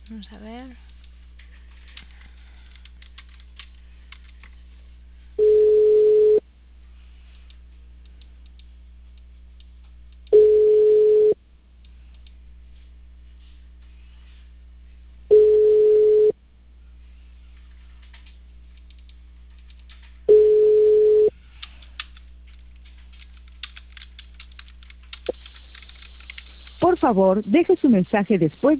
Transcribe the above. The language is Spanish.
Vamos a ver. Por favor, deje su mensaje después